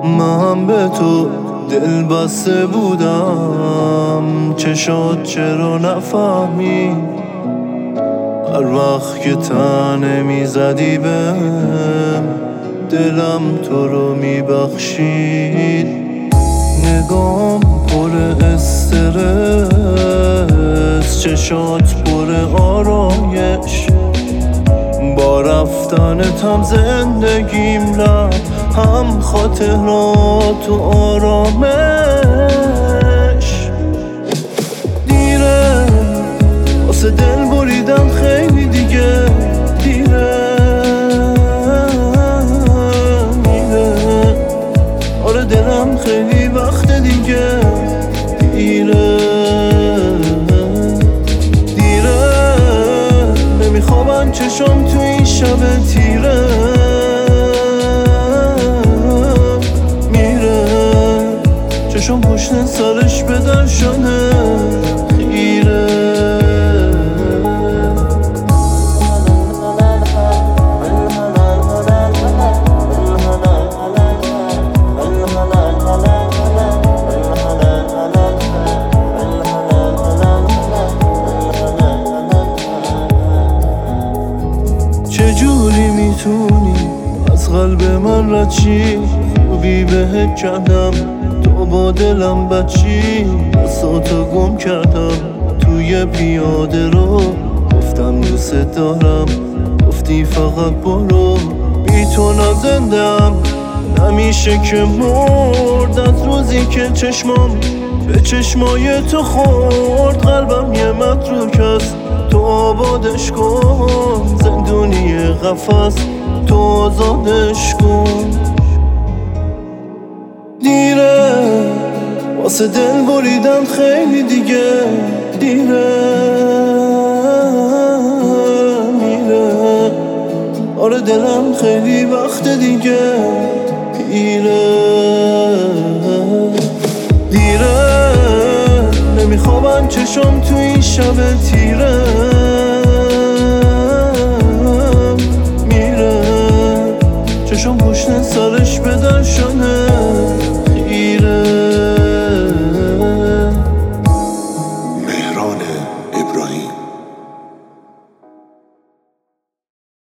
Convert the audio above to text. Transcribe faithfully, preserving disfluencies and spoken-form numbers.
من به تو دل بسته بودم، چشات چرا نفهمی؟ هر وقت که تنه میزدی بهم، دلم تو رو میبخشید. نگام پر استرس، چشات پر آرایش، با رفتنتم زندگیم رفت هم خاطرات و آرامش. دیره واسه دل بریدم خیلی دیگه، دیره میره. آره دلم خیلی وقت دیگه، دیره دیره. نمیخوابم چشم تو این شب تیره، چشم پشت سرش به در شده خیره. چجوری میتونی از قلب من رد شی؟ خوبی بهت کردم تو با دلم بچی، دستاتو گم کردم توی پیاده رو. گفتم دوست دارم، گفتی فقط برو. بی تو نزندم، نمیشه که مرد. از روزی که چشمام به چشمای تو خورد، قلبم یه متروک است، تو آبادش کن. زندونی قفس، تو آزادش کن. دیره واسه دل بریدم خیلی دیگه، دیره میره. آره دلم خیلی وقت دیگه، دیره دیره. نمیخوابم چشم تو این شب تیره، میره. چشم پشت سر